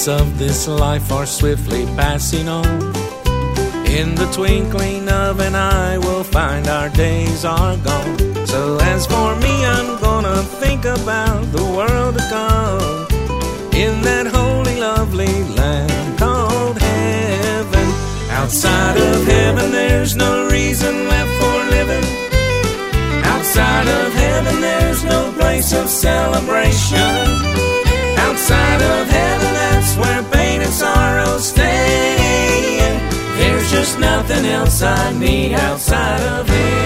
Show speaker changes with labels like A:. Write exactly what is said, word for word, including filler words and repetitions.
A: moments of this life are swiftly passing on. In the twinkling of an eye we'll find our days are gone. So as for me, I'm gonna think about the world to come, in that holy, lovely land called heaven. Outside of heaven there's no reason left for living. Outside of heaven there's no place of celebration. Outside of heaven that's where pain and sorrow stay. There's just nothing else I need outside of heaven.